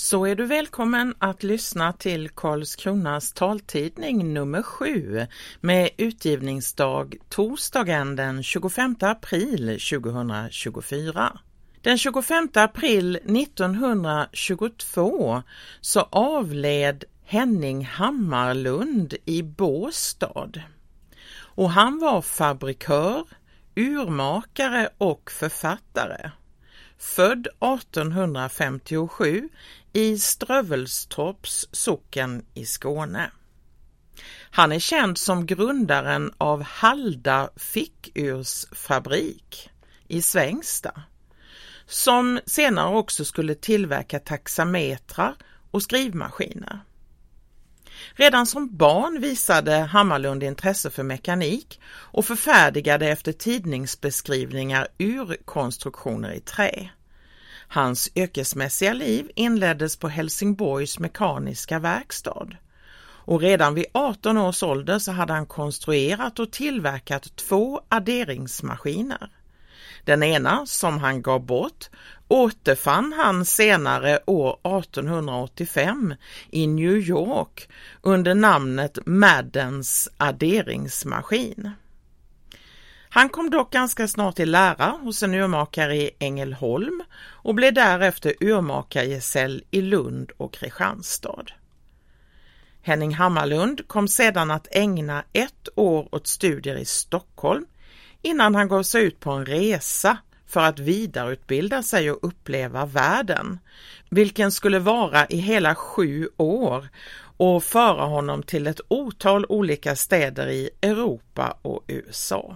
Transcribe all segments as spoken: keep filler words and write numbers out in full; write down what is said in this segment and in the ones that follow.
Så är du välkommen att lyssna till Karlskronas taltidning nummer sju med utgivningsdag torsdagen den tjugofemte april tjugohundratjugofyra. Den tjugofemte april nittonhundratjugotvå så avled Henning Hammarlund i Båstad. Och han var fabrikör, urmakare och författare. Född artonhundrafemtiosju i Strövelstorps socken i Skåne. Han är känd som grundaren av Halda fickursfabrik i Svängsta, som senare också skulle tillverka taxametrar och skrivmaskiner. Redan som barn visade Hammarlund intresse för mekanik och förfärdigade efter tidningsbeskrivningar urkonstruktioner i trä. Hans yrkesmässiga liv inleddes på Helsingborgs mekaniska verkstad. Och redan vid arton års ålder så hade han konstruerat och tillverkat två adderingsmaskiner. Den ena, som han gav bort, återfann han senare år artonhundraåttiofem i New York under namnet Maddens adderingsmaskin. Han kom dock ganska snart i lära hos en urmakare i Ängelholm och blev därefter urmakargesäll i Lund och Kristianstad. Henning Hammarlund kom sedan att ägna ett år åt studier i Stockholm innan han gav sig ut på en resa för att vidareutbilda sig och uppleva världen, vilken skulle vara i hela sju år och föra honom till ett otal olika städer i Europa och U S A.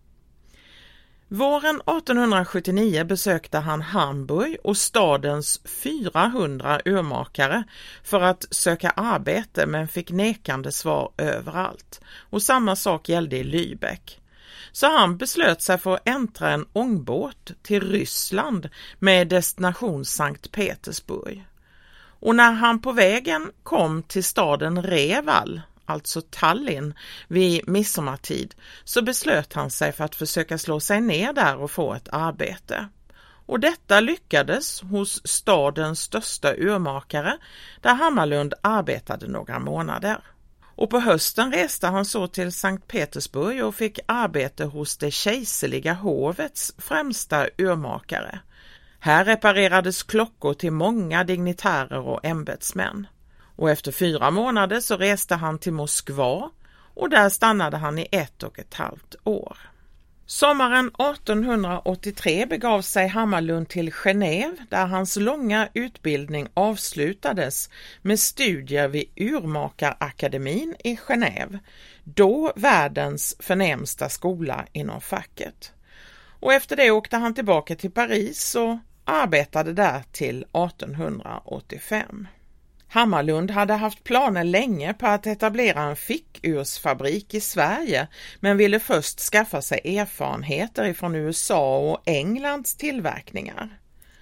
Våren artonhundrasjuttionio besökte han Hamburg och stadens fyrahundra urmakare för att söka arbete, men fick nekande svar överallt. Och samma sak gällde i Lübeck. Så han beslöt sig för att äntra en ångbåt till Ryssland med destination Sankt Petersburg. Och när han på vägen kom till staden Reval, alltså Tallinn, vid midsommartid, så beslöt han sig för att försöka slå sig ner där och få ett arbete. Och detta lyckades hos stadens största urmakare, där Hammarlund arbetade några månader. Och på hösten reste han så till Sankt Petersburg och fick arbete hos det kejserliga hovets främsta urmakare. Här reparerades klockor till många dignitärer och ämbetsmän. Och efter fyra månader så reste han till Moskva och där stannade han i ett och ett halvt år. Sommaren artonhundraåttiotre begav sig Hammarlund till Genève, där hans långa utbildning avslutades med studier vid Urmakarakademin i Genève, då världens förnämsta skola inom facket. Och efter det åkte han tillbaka till Paris och arbetade där till artonhundraåttiofem. Hammarlund hade haft planer länge på att etablera en fickursfabrik i Sverige, men ville först skaffa sig erfarenheter från U S A och Englands tillverkningar.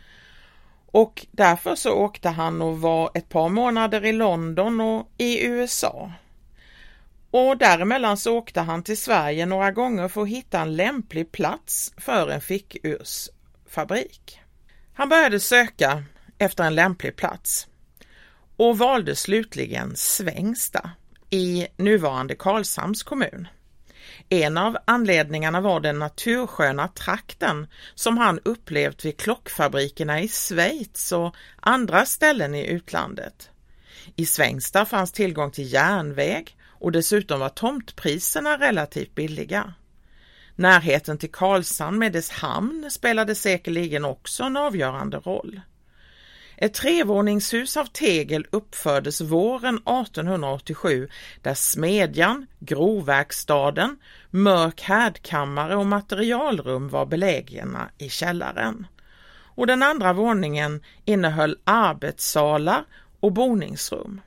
Och därför så åkte han och var ett par månader i London och i U S A. Och däremellan så åkte han till Sverige några gånger för att hitta en lämplig plats för en fickursfabrik. Han började söka efter en lämplig plats och valde slutligen Svängsta i nuvarande Karlshamns kommun. En av anledningarna var den natursköna trakten som han upplevt vid klockfabrikerna i Schweiz och andra ställen i utlandet. I Svängsta fanns tillgång till järnväg och dessutom var tomtpriserna relativt billiga. Närheten till Karlshamn med dess hamn spelade säkerligen också en avgörande roll. Ett trevåningshus av tegel uppfördes våren artonhundraåttiosju där smedjan, grovverkstaden, mörk härdkammare och materialrum var belägna i källaren. Och den andra våningen innehöll arbetssalar och boningsrum.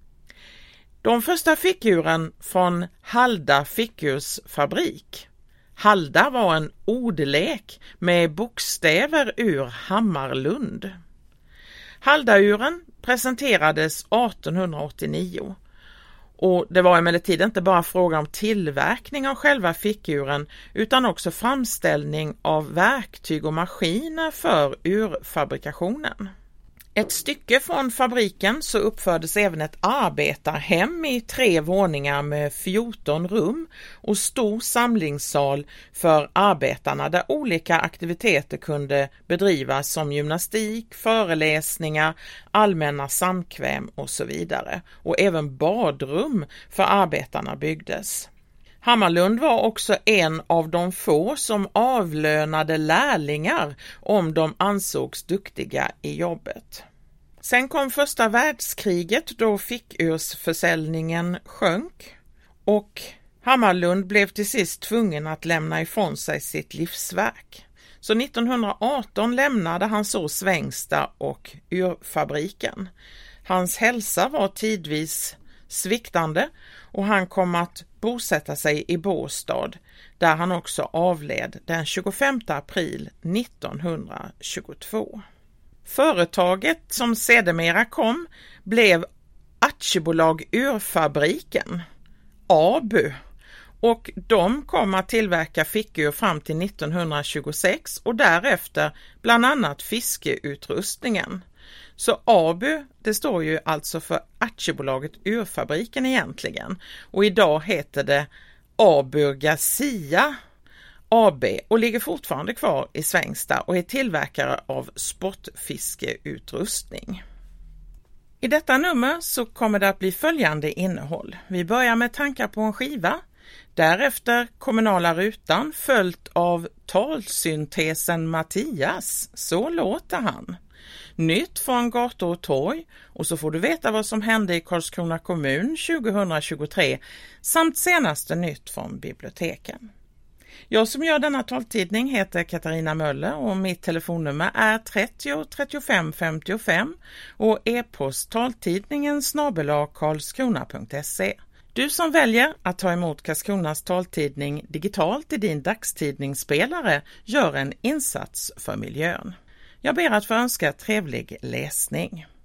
De första fickuren från Halda fickursfabrik. Halda var en ordlek med bokstäver ur Hammarlund. Haldauren presenterades artonhundraåttionio och det var emellertid inte bara fråga om tillverkning av själva fickuren utan också framställning av verktyg och maskiner för urfabrikationen. Ett stycke från fabriken så uppfördes även ett arbetarhem i tre våningar med fjorton rum och stor samlingssal för arbetarna där olika aktiviteter kunde bedrivas som gymnastik, föreläsningar, allmänna samkväm och så vidare. Och även badrum för arbetarna byggdes. Hammarlund var också en av de få som avlönade lärlingar om de ansågs duktiga i jobbet. Sen kom första världskriget då fickörsförsäljningen sjönk och Hammarlund blev till sist tvungen att lämna ifrån sig sitt livsverk. Så nittonhundraarton lämnade han så Svängsta och yrfabriken. Hans hälsa var tidvis sviktande och han kom att bosätta sig i Båstad där han också avled den tjugofemte april nittonhundratjugotvå. Företaget som sedermera kom blev Aktiebolag Yrfabriken, A B U, och de kom att tillverka fickur fram till nittonhundratjugosex och därefter bland annat fiskeutrustningen. Så A B U, det står ju alltså för Aktiebolaget Yrfabriken egentligen, och idag heter det Aburger Garcia A B och ligger fortfarande kvar i Svängsta och är tillverkare av sportfiskeutrustning. I detta nummer så kommer det att bli följande innehåll. Vi börjar med tankar på en skiva, därefter kommunala rutan följt av talsyntesen Mattias, så låter han. Nytt från gator och torg och så får du veta vad som hände i Karlskrona kommun tjugohundratjugotre samt senaste nytt från biblioteken. Jag som gör denna taltidning heter Katarina Möller och mitt telefonnummer är trettio trettiofem femtiofem och e-post taltidningen snabel-a karlskrona punkt se. Du som väljer att ta emot Karlskronas taltidning digitalt i din dagstidningsspelare gör en insats för miljön. Jag ber att få önska trevlig läsning.